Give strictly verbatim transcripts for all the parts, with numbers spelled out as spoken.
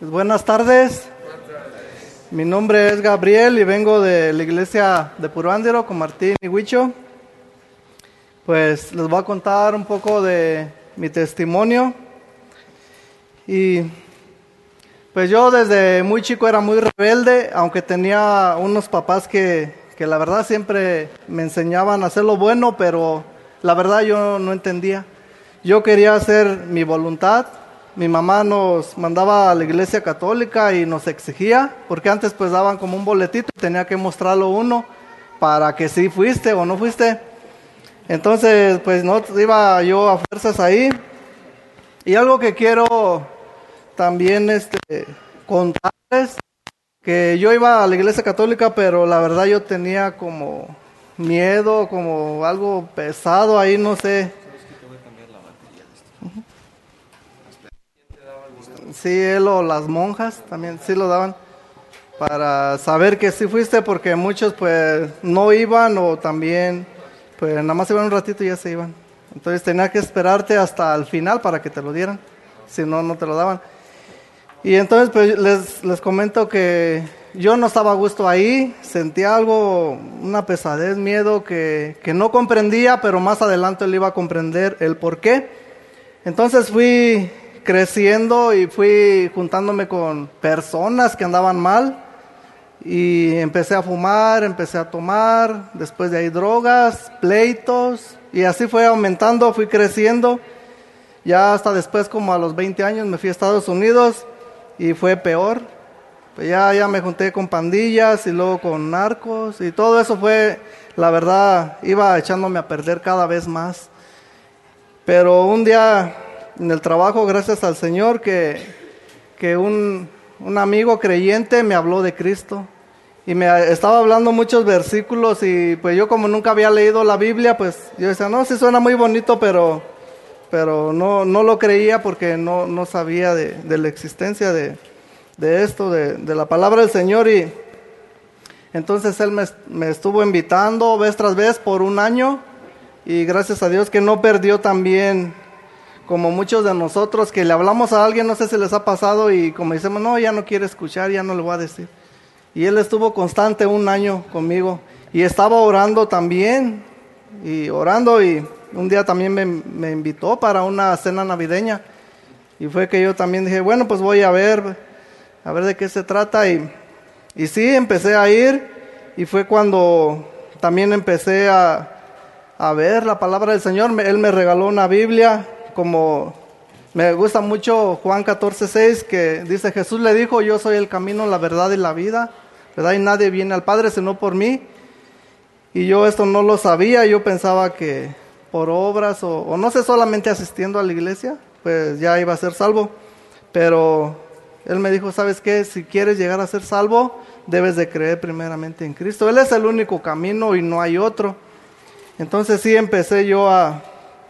Pues buenas tardes. Mi nombre es Gabriel y vengo de la iglesia de Puruándiro con Martín y Huicho. Pues les voy a contar un poco de mi testimonio. Y pues yo desde muy chico era muy rebelde, aunque tenía unos papás que, que la verdad siempre me enseñaban a hacer lo bueno, pero la verdad yo no entendía. Yo quería hacer mi voluntad. Mi mamá nos mandaba a la iglesia católica y nos exigía, porque antes pues daban como un boletito y tenía que mostrarlo uno para que sí fuiste o no fuiste. Entonces pues no iba yo a fuerzas ahí. Y algo que quiero también este, contarles, que yo iba a la iglesia católica, pero la verdad yo tenía como miedo, como algo pesado ahí, no sé. Sí, él o las monjas también sí lo daban para saber que sí fuiste, porque muchos pues no iban o también pues nada más iban un ratito y ya se iban. Entonces tenía que esperarte hasta el final para que te lo dieran, si no, no te lo daban. Y entonces pues les, les comento que yo no estaba a gusto ahí, sentía algo, una pesadez, miedo que, que no comprendía, pero más adelante él iba a comprender el por qué. Entonces fui creciendo y fui juntándome con personas que andaban mal y empecé a fumar, empecé a tomar, después de ahí drogas, pleitos, y así fue aumentando, fui creciendo. Ya hasta después, como a los veinte años, me fui a Estados Unidos y fue peor. Pues ya, ya me junté con pandillas y luego con narcos y todo eso fue, la verdad, iba echándome a perder cada vez más. Pero un día en el trabajo, gracias al Señor, que, que un, un amigo creyente me habló de Cristo y me estaba hablando muchos versículos, y pues yo como nunca había leído la Biblia, pues yo decía, no, sí suena muy bonito, pero, pero no, no lo creía porque no, no sabía de, de la existencia de, de esto, de, de la palabra del Señor. Y entonces él me, me estuvo invitando vez tras vez por un año, y gracias a Dios que no perdió también, como muchos de nosotros que le hablamos a alguien, no sé si les ha pasado, y como decimos, no, ya no quiere escuchar, ya no le voy a decir. Y él estuvo constante un año conmigo, y estaba orando también, y orando, y un día también me, me invitó para una cena navideña, y fue que yo también dije, bueno, pues voy a ver, a ver de qué se trata, y, y sí, empecé a ir, y fue cuando también empecé a, a ver la palabra del Señor. Él me regaló una Biblia. Como me gusta mucho Juan catorce seis, que dice, Jesús le dijo, yo soy el camino, la verdad y la vida, ¿verdad? Y nadie viene al Padre sino por mí. Y yo esto no lo sabía, yo pensaba que por obras o, o no sé, solamente asistiendo a la iglesia, pues ya iba a ser salvo. Pero él me dijo, ¿sabes qué? Si quieres llegar a ser salvo, debes de creer primeramente en Cristo. Él es el único camino y no hay otro. Entonces sí empecé yo a...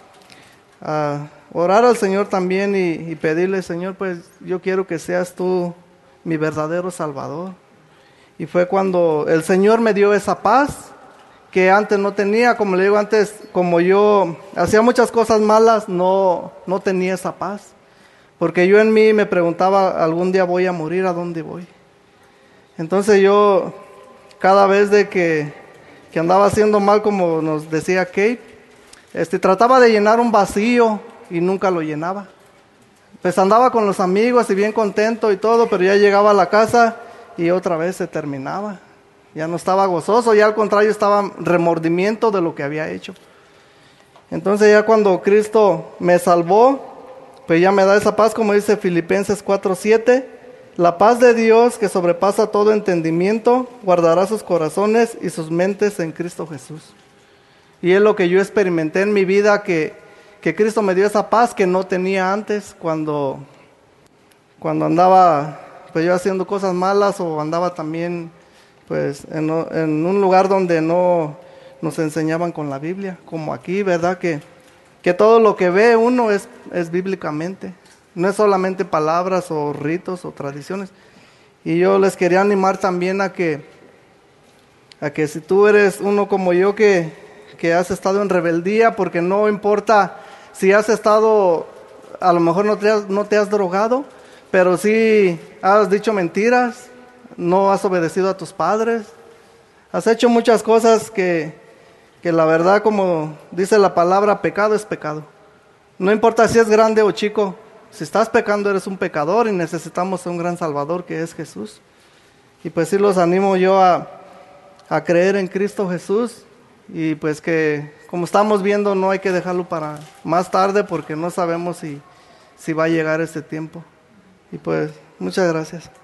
a orar al Señor también y, y pedirle, Señor, pues yo quiero que seas tú mi verdadero Salvador. Y fue cuando el Señor me dio esa paz que antes no tenía. Como le digo, antes, como yo hacía muchas cosas malas, no, no tenía esa paz, porque yo en mí me preguntaba, algún día voy a morir, ¿a dónde voy? Entonces yo, cada vez de que, que andaba haciendo mal, como nos decía Kate, Este, trataba de llenar un vacío y nunca lo llenaba. Pues andaba con los amigos y bien contento y todo, pero ya llegaba a la casa y otra vez se terminaba. Ya no estaba gozoso, ya al contrario estaba remordimiento de lo que había hecho. Entonces ya cuando Cristo me salvó, pues ya me da esa paz, como dice Filipenses cuatro siete, la paz de Dios que sobrepasa todo entendimiento, guardará sus corazones y sus mentes en Cristo Jesús. Y es lo que yo experimenté en mi vida, que, que Cristo me dio esa paz que no tenía antes, cuando, cuando andaba pues yo haciendo cosas malas, o andaba también pues en, en un lugar donde no nos enseñaban con la Biblia, como aquí, ¿verdad? Que, que todo lo que ve uno es, es bíblicamente, no es solamente palabras o ritos o tradiciones. Y yo les quería animar también a que, a que si tú eres uno como yo que... que has estado en rebeldía, porque no importa si has estado, a lo mejor no te has, no te has drogado, pero sí has dicho mentiras, no has obedecido a tus padres, has hecho muchas cosas que, que la verdad, como dice la palabra, pecado es pecado. No importa si es grande o chico, si estás pecando eres un pecador y necesitamos un gran Salvador que es Jesús. Y pues sí los animo yo a, a creer en Cristo Jesús, y pues que como estamos viendo no hay que dejarlo para más tarde porque no sabemos si, si va a llegar ese tiempo. Y pues muchas gracias.